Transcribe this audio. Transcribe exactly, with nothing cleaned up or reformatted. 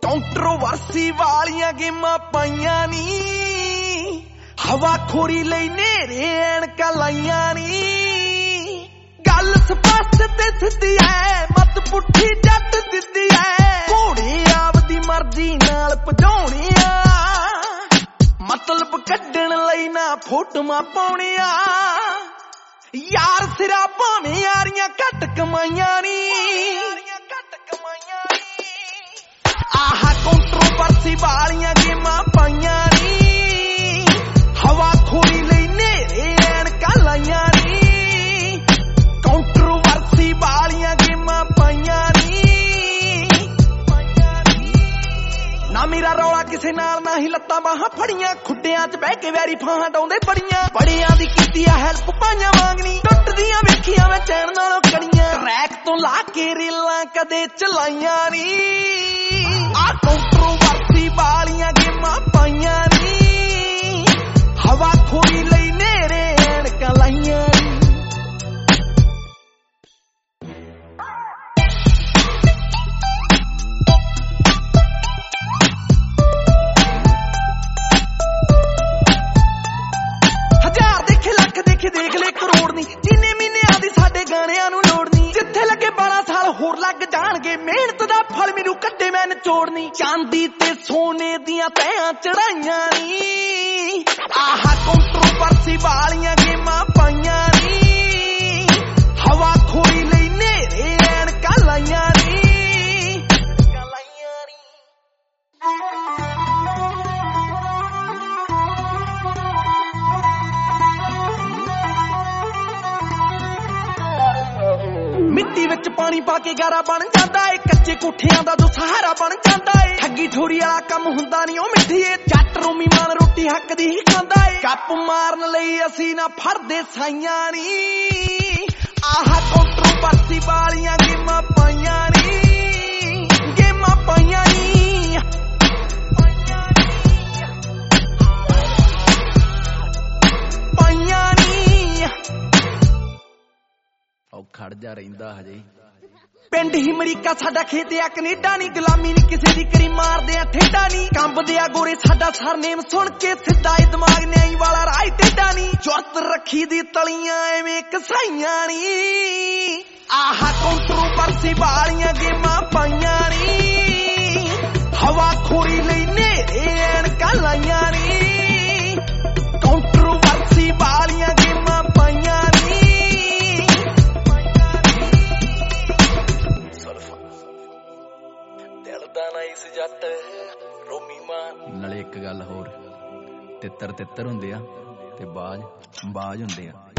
Controversy ਵਾਲੀਆਂ ਗੇਮਾਂ ਪਾਈਆਂ ਨੀ, ਹਵਾ ਖੋਰੀ ਲਈ ਨੇਰੇ ਐਨਕਾਂ ਲਾਈਆਂ ਨੀ। ਗੱਲ ਸਪਸ਼ਟ ਤੇ ਸਿੱਧੀ ਐ, ਮਤ ਪੁੱਠੀ ਜੱਟ ਦਿੱਤੀ ਐ। ਘੋੜੇ ਆਪਦੀ ਮਰਜ਼ੀ ਨਾਲ ਭਜਾਉਣੇ ਆ, ਮਤਲਬ ਕੱਢਣ ਲਈ ਨਾ ਫੋਟੋਆਂ ਪਾਉਣੀਆਂ। ਯਾਰ ਸਿਰਾ ਭਾਵੇਂ ਯਾਰੀਆਂ ਘੱਟ ਕਮਾਈਆਂ ਨੀ, ਆਹ ਕੰਟਰੋਵਰਸੀ ਵਾਲੀਆਂ ਗੇਮਾਂ ਪਾਈਆਂ ਨੀ, ਹਵਾ ਖੋਰੀ ਲਈ ਨੇਰੇ ਐਨਕਾਂ ਲਾਈਆਂ ਨੀ। ਕੰਟਰੋਵਰਸੀ ਵਾਲੀਆਂ ਗੇਮਾਂ ਪਾਈਆਂ ਨੀ, ਨਾ ਮੇਰਾ ਰੌਲਾ ਕਿਸੇ ਨਾਲ ਨਾ ਹੀ ਲੱਤਾਂ ਬਾਹਾਂ ਫੜੀਆਂ। ਖੁੱਡਿਆਂ ਚ ਬਹਿ ਕੇ ਵੈਰੀ ਫਾਹਾਂ ਡਾਉਂਦੇ ਬੜੀਆਂ, ਬੜਿਆਂ ਦੀ ਕੀਤੀ ਆ ਹੈਲਪ ਪਾਈਆਂ ਵਾਂਗਣੀ। ਟੁੱਟਦੀਆਂ ਵੇਖੀਆਂ ਮੈਂ ਚੈਨ ਨਾਲੋਂ ਕੜੀਆਂ, ਰੈਕ ਤੋਂ ਲਾ ਕੇ ਰੇਲਾਂ ਕਦੇ ਚਲਾਈਆਂ ਨੀ। ਆ ਕੰਟਰੋਵਰਸੀ ਵਾਲੀਆਂ ਗੇਮਾਂ ਪਾਈਆਂ ਨੀ, ਹਵਾ ਖੋਰੀ ਲਈ ਨੇਰੇ ਐਨਕਾਂ ਲਾਈਆਂ ਨੀ। ਹਜ਼ਾਰ ਦੇਖੇ ਲੱਖ ਦੇਖੇ ਦੇਖ ਲੈ ਕਰੋੜ ਨੀ, ਜਿੰਨੇ ਮਹੀਨਿਆਂ ਦੀ ਸਾਡੇ ਗਾਣਿਆਂ ਨੂੰ ਲੋੜ ਨੀ। ਜਿੱਥੇ ਲੱਗੇ ਬਾਰਾਂ ਸਾਲ ਹੋਰ ਲੱਗ ਜਾਣਗੇ, ਮਿਹਨਤ ਦਾ ਫਲ ਮੈਨੂੰ ਕੱਢੇ ਮੈਂ ਨਿਚੋੜਨੀ। ਚਾਂਦੀ ਤੇ ਸੋਨੇ ਦੀਆਂ ਤੈਆਂ ਚੜਾਈਆਂ ਨੀ, ਆਹ ਕੰਟਰੋਵਰਸੀ ਵਾਲੀਆਂ ਗੇਮਾਂ ਪਾਈਆਂ ਨੀ, ਹਵਾ ਖੋਰੀ ਲਈ ਨੇਰੇ ਐਨਕਾਂ ਲਾਈਆਂ ਨੀ। ਮਿੱਟੀ ਵਿੱਚ ਪਾਣੀ ਪਾ ਕੇ ਗਾਰਾ ਬਣ ਜਾਂਦਾ ਏ, ਕੱਚੇ ਕੋਠਿਆਂ ਦਾ ਜੋ ਸਹਾਰਾ ਬਣ ਜਾਂਦਾ ਏ। ਠੱਗੀ ਠੋਰੀ ਵਾਲਾ ਕੰਮ ਹੁੰਦਾ ਨੀ ਉਹ ਮਿੱਠੀਏ, ਜੱਟ ਰੋਮੀ ਮਾਨ ਰੋਟੀ ਹੱਕ ਦੀ ਹੀ ਖਾਂਦਾ ਏ। ਗੱਪ ਮਾਰਨ ਲਈ ਅਸੀਂ ਨਾ ਫੜਦੇ ਸਾਈਆਂ ਨੀ, ਆਹ ਕੰਟਰੋਵਰਸੀ ਵਾਲੀਆਂ ਗੇਮਾਂ ਪਾਈਆਂ ਨੀ, ਗੇਮਾਂ ਪਾਈਆਂ ਨੀ, ਪਾਈਆਂ ਨੀ। ਉਹ ਖੜ ਜਾ ਰਹਿੰਦਾ ਹਜੇ। ਪਿੰਡ ਹੀ ਅਮਰੀਕਾ ਸਾਡਾ ਖੇਤ ਆ ਕੈਨੇਡਾ ਨੀ, ਗੁਲਾਮੀ ਨੀ ਕਿਸੇ ਦੀ ਕਰੀ ਮਾਰਦੇ ਆ ਠੇਡਾ ਨੀ। ਕੰਬਦੇ ਆ ਗੋਰੇ ਸਾਡਾ ਸਰਨੇਮ ਸੁਣ ਕੇ, ਸਿੱਧਾ ਏ ਦਿਮਾਗ ਨਿਆਈ ਵਾਲਾ ਰਾਹ ਟੇਡਾ ਨੀ। ਜੁਰਤ ਰੱਖੀ ਦੀ ਤਲੀਆਂ ਐਵੇਂ ਕਸਾਈਆਂ ਨੀ, ਆਹ ਕੰਟਰੋਵਰਸੀ ਵਾਲੀਆਂ ਗੇਮਾਂ ਪਾਈਆਂ ਨੀ, ਹਵਾ ਖੋਰੀ ਲਈ ਨੇਰੇ ਐਨਕਾਂ ਲਾਈਆਂ ਨੀ। ਕੰਟਰੋਵਰਸੀ ਵਾਲੀਆਂ ਗੇਮਾਂ ਪਾਈਆਂ ਨੀ। ਦਿਲ ਦਾ ਨਾ ਇਸ ਜੱਟ ਰੋਮੀ ਮਾਨ। ਨਾਲੇ ਇੱਕ ਗੱਲ ਹੋਰ, ਤਿੱਤਰ ਤਿੱਤਰ ਹੁੰਦੇ ਆ ਤੇ ਬਾਜ ਬਾਜ ਹੁੰਦੇ ਆ।